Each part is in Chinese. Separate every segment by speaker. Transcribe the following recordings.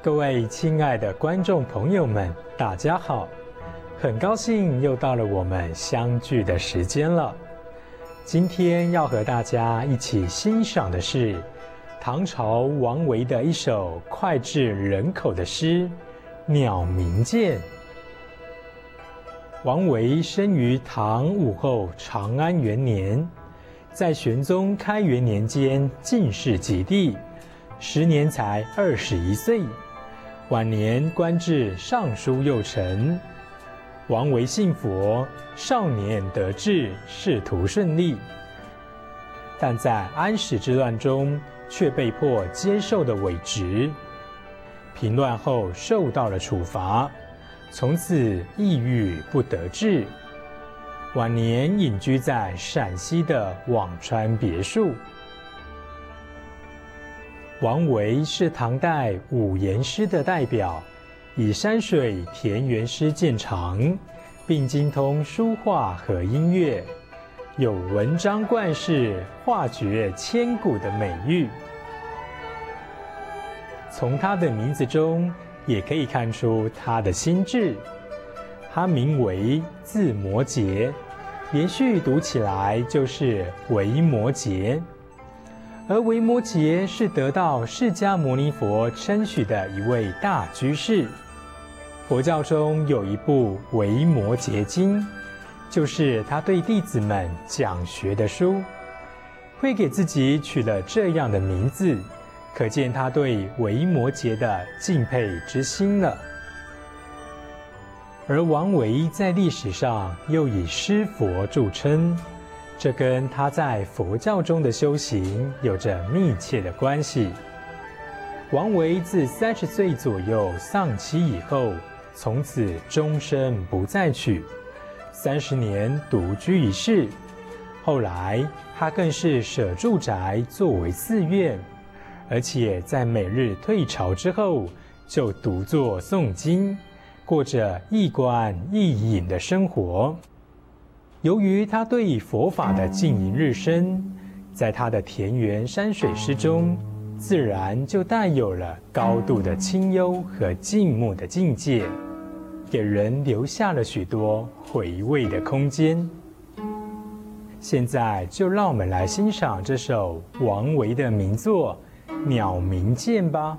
Speaker 1: 各位亲爱的观众朋友们，大家好！很高兴又到了我们相聚的时间了。今天要和大家一起欣赏的是唐朝王维的一首脍炙人口的诗《鸟鸣涧》。王维生于唐武后长安元年，在玄宗开元年间进士及第，10年才21岁。晚年官至尚书右丞。王维信佛，少年得志，仕途顺利。但在安史之乱中，却被迫接受了伪职。平乱后受到了处罚，从此抑郁不得志。晚年隐居在陕西的辋川别墅。王维是唐代五言诗的代表，以山水田园诗见长，并精通书画和音乐，有文章冠世、画绝千古的美誉。从他的名字中也可以看出他的心智。他名为字摩诘，连续读起来就是维摩诘。而维摩诘是得到释迦牟尼佛称许的一位大居士。佛教中有一部《维摩诘经》，就是他对弟子们讲学的书。会给自己取了这样的名字，可见他对维摩诘的敬佩之心了。而王维在历史上又以诗佛著称，这跟他在佛教中的修行有着密切的关系。王维自30岁左右丧妻以后，从此终身不再娶，30年独居一室。后来他更是舍住宅作为寺院，而且在每日退朝之后，就独坐诵经，过着一观一饮的生活。由于他对佛法的敬迎日深，在他的田园山水诗中，自然就带有了高度的清幽和静穆的境界，给人留下了许多回味的空间。现在就让我们来欣赏这首王维的名作《鸟鸣涧》吧。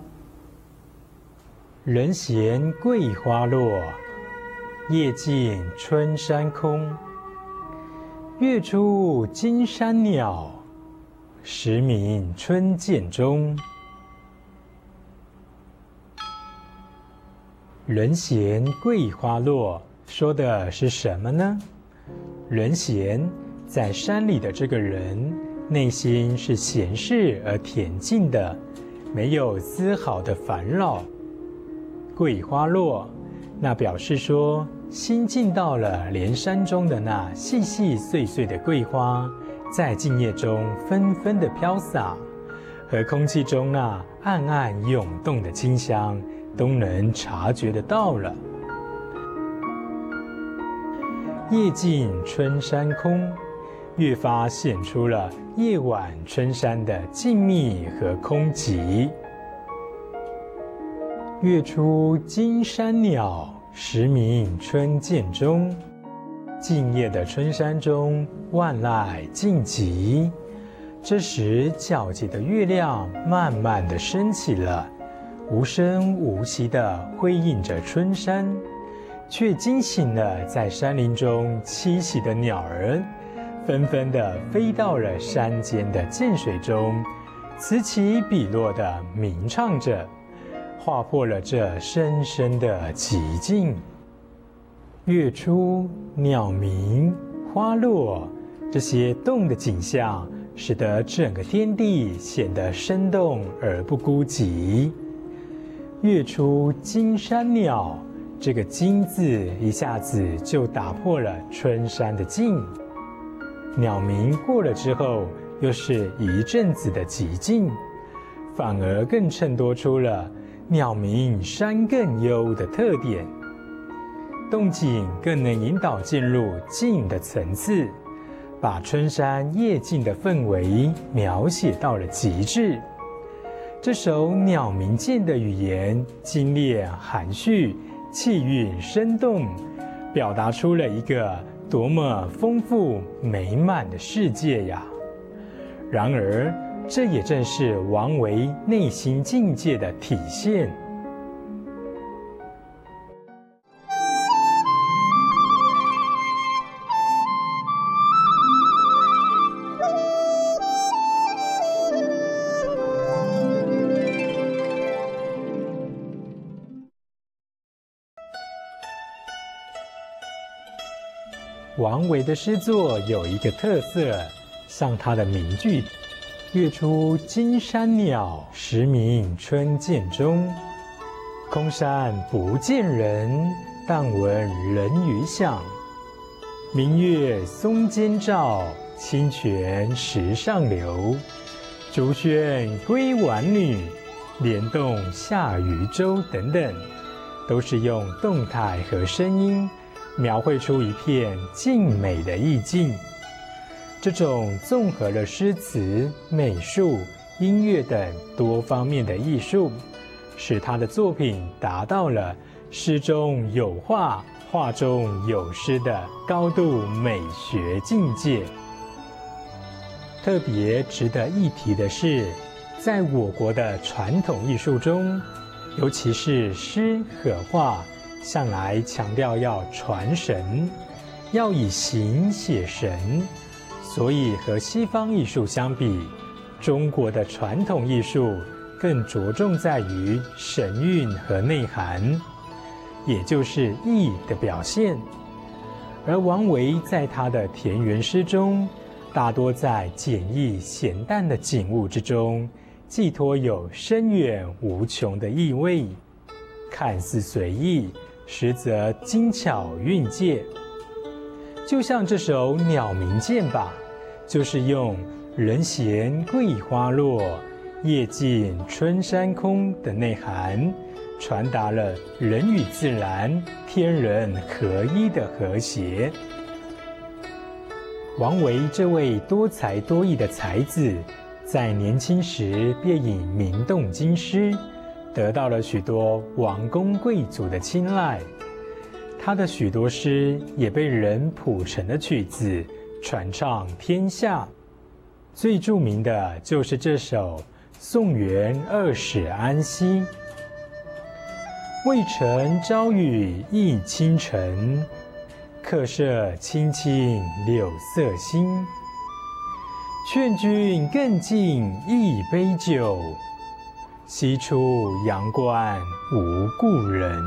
Speaker 1: 人闲桂花落，夜静春山空。月出惊山鸟，时鸣春涧中。人闲桂花落，说的是什么呢？人闲，在山里的这个人，内心是闲适而恬静的，没有丝毫的烦扰。桂花落，那表示说心静到了，连山中的那细细碎碎的桂花，在静夜中纷纷的飘洒，和空气中那暗暗涌动的清香，都能察觉得到了。夜静春山空，越发显出了夜晚春山的静谧和空寂。月出惊山鸟，时鸣春涧中。静夜的春山中，万籁静寂。这时皎洁的月亮慢慢地升起了，无声无息地辉映着春山，却惊醒了在山林中栖息的鸟儿，纷纷地飞到了山间的涧水中，此起彼落地鸣唱着，划破了这深深的寂静。月出、鸟鸣、花落，这些动的景象，使得整个天地显得生动而不孤寂。月出惊山鸟，这个惊字一下子就打破了春山的静。鸟鸣过了之后，又是一阵子的寂静，反而更衬托出了鸟鸣山更幽的特点。动景更能引导进入静的层次，把春山夜静的氛围描写到了极致。 这首鸟鸣涧的语言精炼含蓄，气韵生动，表达出了一个多么丰富美满的世界呀！然而，这也正是王维内心境界的体现。王维的诗作有一个特色，像他的名句“月出惊山鸟，时鸣春涧中。空山不见人，但闻人语响。明月松间照，清泉石上流。竹喧归晚女，莲动下渔舟”等等，都是用动态和声音描绘出一片静美的意境。这种综合了诗词、美术、音乐等多方面的艺术，使他的作品达到了诗中有画，画中有诗的高度美学境界。特别值得一提的是，在我国的传统艺术中，尤其是诗和画，向来强调要传神，要以形写神，所以和西方艺术相比，中国的传统艺术更着重在于神韵和内涵，也就是意的表现。而王维在他的田园诗中，大多在简易闲淡的景物之中，寄托有深远无穷的意味，看似随意，实则精巧蕴藉。就像这首《鸟鸣涧》吧，就是用人闲桂花落，夜静春山空的内涵，传达了人与自然、天人合一的和谐。王维这位多才多艺的才子，在年轻时便以名动京师，得到了许多王公贵族的青睐。他的许多诗也被人谱成了曲子，传唱天下。最著名的就是这首《宋元二使安西》：渭城朝雨浥轻尘，客舍青青柳色新。劝君更尽一杯酒，西出阳关无故人。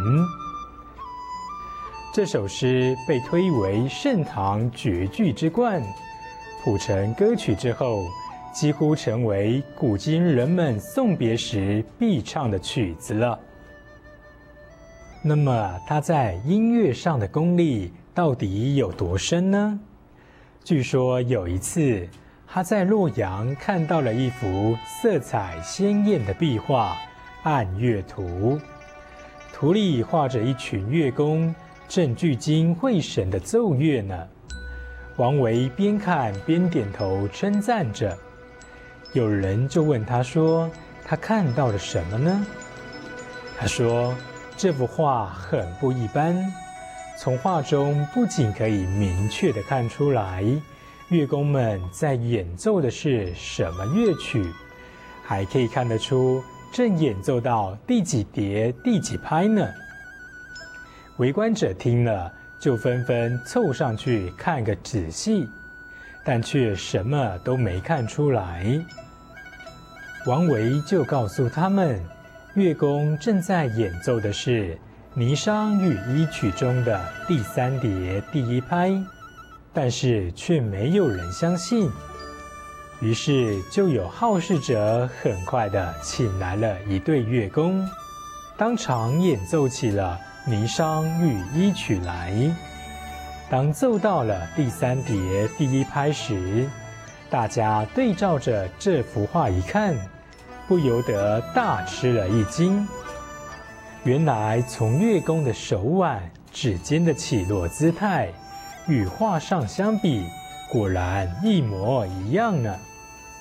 Speaker 1: 这首诗被推为盛唐绝句之冠，谱成歌曲之后，几乎成为古今人们送别时必唱的曲子了。那么他在音乐上的功力到底有多深呢？据说有一次，他在洛阳看到了一幅色彩鲜艳的壁画《按乐图》，图里画着一群乐工正聚精会神地奏乐呢。王维边看边点头称赞着。有人就问他说，他看到了什么呢？他说，这幅画很不一般，从画中不仅可以明确地看出来乐工们在演奏的是什么乐曲，还可以看得出正演奏到第几碟第几拍呢。围观者听了就纷纷凑上去看个仔细，但却什么都没看出来。王维就告诉他们，乐工正在演奏的是《霓裳羽衣曲》中的第3碟第1拍，但是却没有人相信。于是就有好事者很快地请来了一对乐工，当场演奏起了《霓裳羽衣曲》来。当奏到了第3碟第1拍时，大家对照着这幅画一看，不由得大吃了一惊。原来从乐工的手腕、指尖的起落姿态，与画上相比，果然一模一样呢。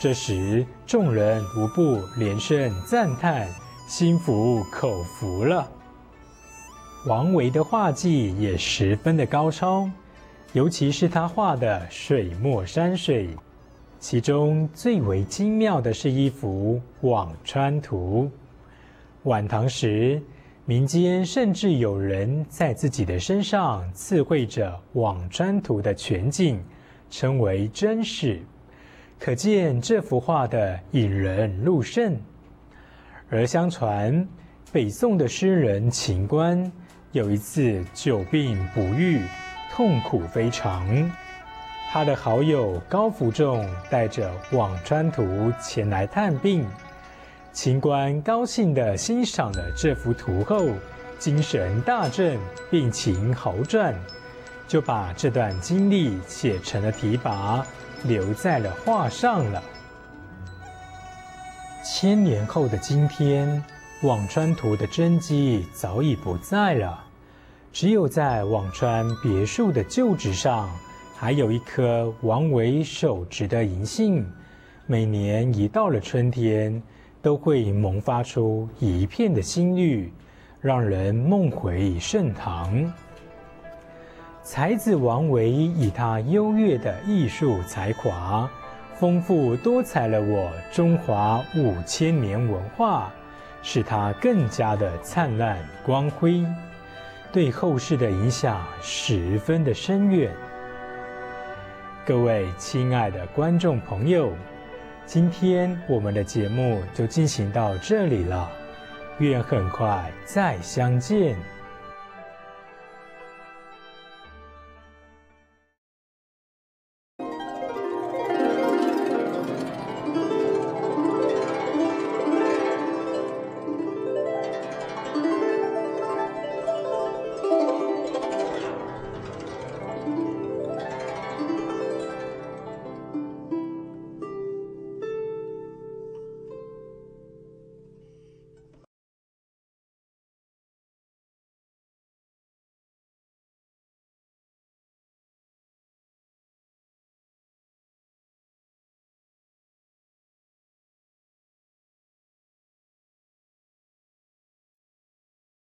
Speaker 1: 这时，众人无不连声赞叹，心服口服了。王维的画技也十分的高超，尤其是他画的水墨山水，其中最为精妙的是一幅《辋川图》。晚唐时，民间甚至有人在自己的身上刺绘着《辋川图》的全景，称为真实，可见这幅画的引人入胜。而相传，北宋的诗人秦观有一次久病不愈，痛苦非常。他的好友高福仲带着《辋川图》前来探病，秦观高兴地欣赏了这幅图后，精神大振，病情好转，就把这段经历写成了题跋，留在了画上了。1000年后的今天，辋川图的真迹早已不在了，只有在辋川别墅的旧址上，还有一棵王维手植的银杏，每年一到了春天，都会萌发出一片的新绿，让人梦回盛唐。才子王维以他优越的艺术才华，丰富多彩了我中华5000年文化，使它更加的灿烂光辉，对后世的影响十分的深远。各位亲爱的观众朋友，今天我们的节目就进行到这里了，愿很快再相见。